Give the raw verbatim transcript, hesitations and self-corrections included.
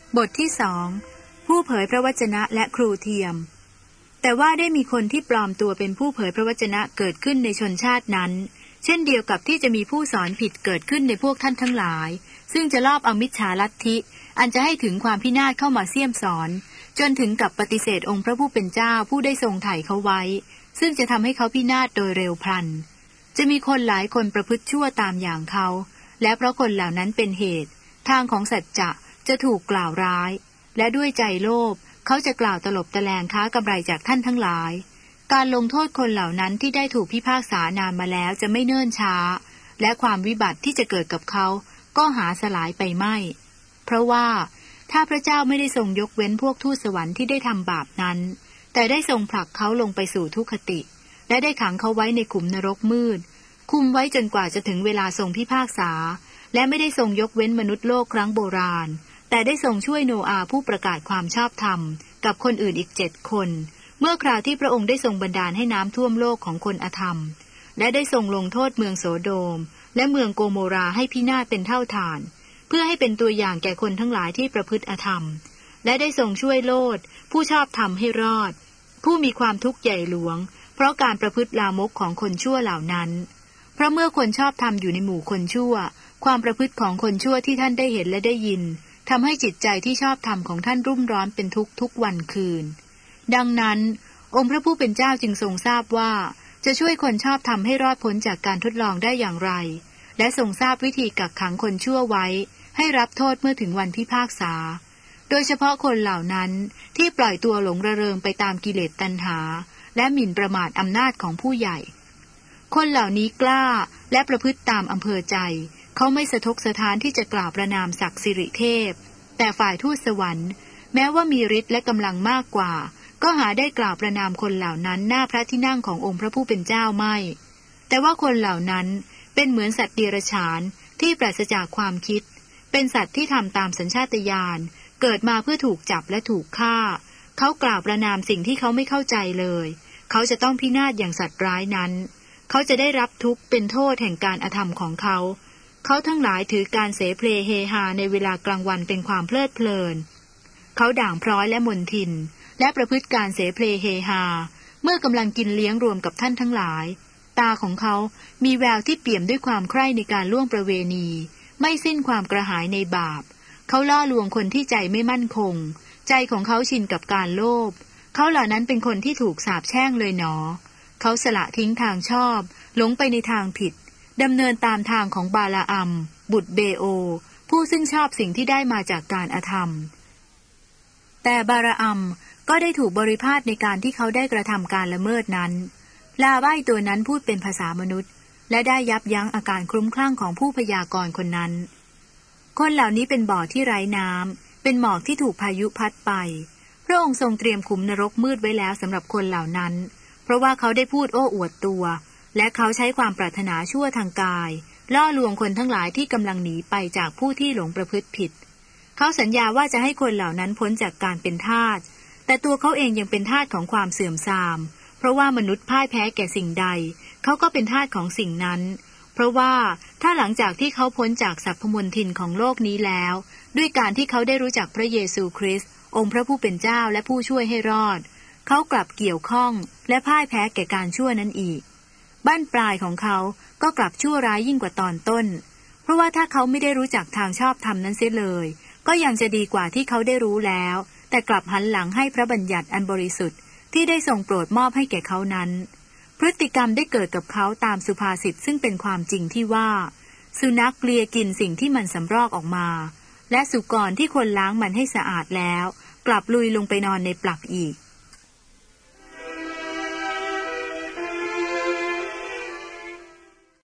บทที่สองผู้เผยพระวจนะและครูเทียมแต่ว่าได้มีคนที่ปลอมตัวเป็นผู้เผยพระวจนะเกิดขึ้นในชนชาตินั้นเช่นเดียวกับที่จะมีผู้สอนผิดเกิดขึ้นในพวกท่านทั้งหลายซึ่งจะลอบเอามิจฉาลัทธิอันจะให้ถึงความพินาศเข้ามาเสี้ยมสอนจนถึงกับปฏิเสธองค์พระผู้เป็นเจ้าผู้ได้ทรงไถ่เขาไว้ซึ่งจะทำให้เขาพินาศโดยเร็วพลันจะมีคนหลายคนประพฤติชั่วตามอย่างเขาและเพราะคนเหล่านั้นเป็นเหตุทางของสัจจะจะถูกกล่าวร้ายและด้วยใจโลภเขาจะกล่าวตลบตะแลงค้ากำไรจากท่านทั้งหลายการลงโทษคนเหล่านั้นที่ได้ถูกพิพากษานานมาแล้วจะไม่เนิ่นช้าและความวิบัติที่จะเกิดกับเขาก็หาสลายไปไม่เพราะว่าถ้าพระเจ้าไม่ได้ทรงยกเว้นพวกทูตสวรรค์ที่ได้ทำบาปนั้นแต่ได้ทรงผลักเขาลงไปสู่ทุกขติและได้ขังเขาไว้ในขุมนรกมืดคุมไว้จนกว่าจะถึงเวลาทรงพิพากษาและไม่ได้ทรงยกเว้นมนุษย์โลกครั้งโบราณแต่ได้ทรงช่วยโนอาห์ผู้ประกาศความชอบธรรมกับคนอื่นอีกเจ็ดคนเมื่อคราวที่พระองค์ได้ทรงบันดาลให้น้ำท่วมโลกของคนอธรรมและได้ทรงลงโทษเมืองโสโดมและเมืองโกโมราให้พินาศเป็นเท่าฐานเพื่อให้เป็นตัวอย่างแก่คนทั้งหลายที่ประพฤติอธรรมและได้ทรงช่วยโลดผู้ชอบธรรมให้รอดผู้มีความทุกข์ใหญ่หลวงเพราะการประพฤติลามกของคนชั่วเหล่านั้นเพราะเมื่อคนชอบธรรมอยู่ในหมู่คนชั่วความประพฤติของคนชั่วที่ท่านได้เห็นและได้ยินทำให้จิตใจที่ชอบธรรมของท่านรุ่มร้อนเป็นทุกข์ทุกวันคืนดังนั้นองค์พระผู้เป็นเจ้าจึงทรงทราบว่าจะช่วยคนชอบธรรมให้รอดพ้นจากการทดลองได้อย่างไรและทรงทราบวิธีกักขังคนชั่วไว้ให้รับโทษเมื่อถึงวันพิพากษาโดยเฉพาะคนเหล่านั้นที่ปล่อยตัวหลงระเริงไปตามกิเลสตัณหาและหมิ่นประมาทอำนาจของผู้ใหญ่คนเหล่านี้กล้าและประพฤติตามอำเภอใจเขาไม่สะทกสะท้านที่จะกล่าวประนามศักดิ์สิริเทพแต่ฝ่ายทูตสวรรค์แม้ว่ามีฤทธิ์และกำลังมากกว่าก็หาได้กล่าวประนามคนเหล่านั้นหน้าพระที่นั่งขององค์พระผู้เป็นเจ้าไม่แต่ว่าคนเหล่านั้นเป็นเหมือนสัตว์เดรัจฉานที่ปราศจากความคิดเป็นสัตว์ที่ทำตามสัญชาตญาณเกิดมาเพื่อถูกจับและถูกฆ่าเขากล่าวประนามสิ่งที่เขาไม่เข้าใจเลยเขาจะต้องพินาศอย่างสัตว์ร้ายนั้นเขาจะได้รับทุกข์เป็นโทษแห่งการอธรรมของเขาเขาทั้งหลายถือการเสเพลเฮฮาในเวลากลางวันเป็นความเพลิดเพลินเขาด่างพร้อยและมนทินและประพฤติการเสเพลเฮฮาเมื่อกำลังกินเลี้ยงรวมกับท่านทั้งหลายตาของเขามีแววที่เปี่ยมด้วยความใคร่ในการล่วงประเวณีไม่สิ้นความกระหายในบาปเขาล่อลวงคนที่ใจไม่มั่นคงใจของเขาชินกับการโลภเขาเหล่านั้นเป็นคนที่ถูกสาปแช่งเลยหนอเขาสละทิ้งทางชอบหลงไปในทางผิดดำเนินตามทางของบาลาอัมบุตรเบโอผู้ซึ่งชอบสิ่งที่ได้มาจากการอธรรมแต่บาลาอัมก็ได้ถูกบริพาทในการที่เขาได้กระทำการละเมิดนั้นลาใบ้ตัวนั้นพูดเป็นภาษามนุษย์และได้ยับยั้งอาการคลุ้มคลั่งของผู้พยากรณ์คนนั้นคนเหล่านี้เป็นบ่อที่ไร้น้ำเป็นหมอกที่ถูกพายุพัดไปพระองค์ทรงเตรียมขุมนรกมืดไว้แล้วสำหรับคนเหล่านั้นเพราะว่าเขาได้พูดโอ้อวดตัวและเขาใช้ความปรารถนาชั่วทางกายล่อลวงคนทั้งหลายที่กำลังหนีไปจากผู้ที่หลงประพฤติผิดเขาสัญญาว่าจะให้คนเหล่านั้นพ้นจากการเป็นทาสแต่ตัวเขาเองยังเป็นทาสของความเสื่อมทรามเพราะว่ามนุษย์พ่ายแพ้แก่สิ่งใดเขาก็เป็นทาสของสิ่งนั้นเพราะว่าถ้าหลังจากที่เขาพ้นจากสัพพมลทินของโลกนี้แล้วด้วยการที่เขาได้รู้จักพระเยซูคริสต์องค์พระผู้เป็นเจ้าและผู้ช่วยให้รอดเขากลับเกี่ยวข้องและพ่ายแพ้แก่การชั่วนั้นอีกบ้านปลายของเขาก็กลับชั่วร้ายยิ่งกว่าตอนต้นเพราะว่าถ้าเขาไม่ได้รู้จักทางชอบธรรมนั้นเสียเลยก็ยังจะดีกว่าที่เขาได้รู้แล้วแต่กลับหันหลังให้พระบัญญัติอันบริสุทธิ์ที่ได้ทรงโปรดมอบให้แก่เขานั้นพฤติกรรมได้เกิดกับเขาตามสุภาษิตซึ่งเป็นความจริงที่ว่าสุนัขเลียกินสิ่งที่มันสำรอกออกมาและสุกรที่คนล้างมันให้สะอาดแล้วกลับลุยลงไปนอนในปลักอีก